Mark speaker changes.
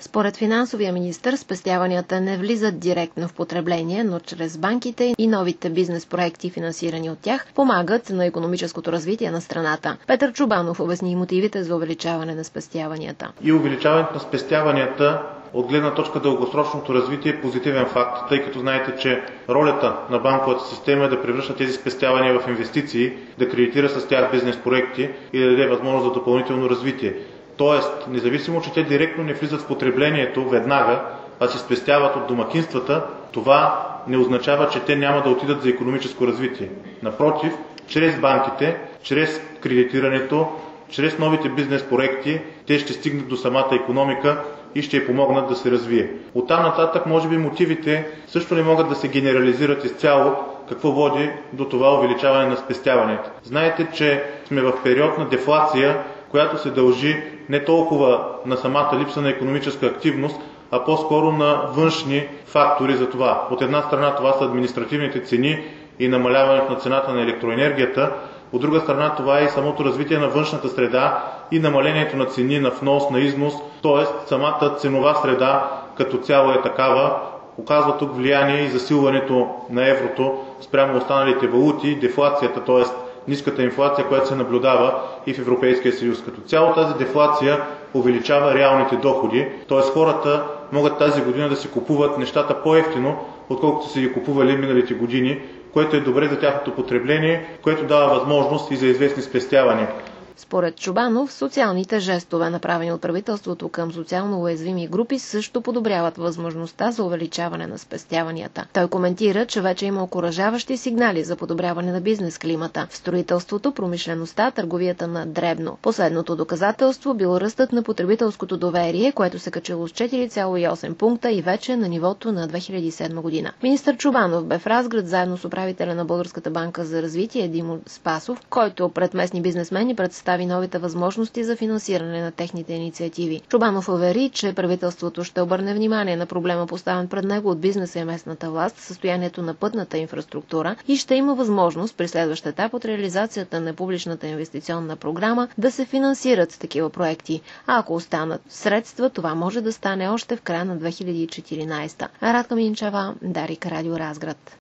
Speaker 1: Според финансовия министър, спестяванията не влизат директно в потребление, но чрез банките и новите бизнес проекти, финансирани от тях, помагат на икономическото развитие на страната. Петър Чобанов обясни мотивите за увеличаване на спестяванията.
Speaker 2: И увеличаването на спестяванията от гледна точка дългосрочното развитие е позитивен факт, тъй като знаете, че ролята на банковата система е да превръща тези спестявания в инвестиции, да кредитира с тях бизнес проекти и да даде възможност за допълнително развитие. Тоест, независимо, че те директно не влизат в потреблението веднага, а се спестяват от домакинствата, това не означава, че те няма да отидат за икономическо развитие. Напротив, чрез банките, чрез кредитирането, чрез новите бизнес проекти, те ще стигнат до самата икономика и ще я помогнат да се развие. Оттам нататък, може би, мотивите също не могат да се генерализират изцяло, какво води до това увеличаване на спестяването. Знаете, че сме в период на дефлация, която се дължи не толкова на самата липса на икономическа активност, а по-скоро на външни фактори за това. От една страна това са административните цени и намаляването на цената на електроенергията, от друга страна това е и самото развитие на външната среда и намалението на цени на внос, на износ, т.е. самата ценова среда като цяло е такава, оказва тук влияние и засилването на еврото спрямо останалите валути, дефлацията, т.е. ниската инфлация, която се наблюдава и в Европейския съюз. Като цяло тази дефлация увеличава реалните доходи, т.е. хората могат тази година да си купуват нещата по-евтино, отколкото са ги купували миналите години, което е добре за тяхното потребление, което дава възможност и за известни спестявания.
Speaker 1: Според Чобанов, социалните жестове, направени от правителството към социално уязвими групи, също подобряват възможността за увеличаване на спестяванията. Той коментира, че вече има окуражаващи сигнали за подобряване на бизнес климата в строителството, промишлеността, търговията на дребно. Последното доказателство бил ръстът на потребителското доверие, което се качило с 4,8 пункта и вече на нивото на 2007 година. Министър Чобанов бе в Разград заедно с управителя на Българската банка за развитие Димо Спасов, който пред местни бизнесмени представи новите възможности за финансиране на техните инициативи. Чобанов увери, че правителството ще обърне внимание на проблема, поставен пред него от бизнеса и местната власт, състоянието на пътната инфраструктура и ще има възможност при следващ етап от реализацията на публичната инвестиционна програма да се финансират такива проекти. А ако останат средства, това може да стане още в края на 2014. Радка Минчева, Дарик, Радио Разград.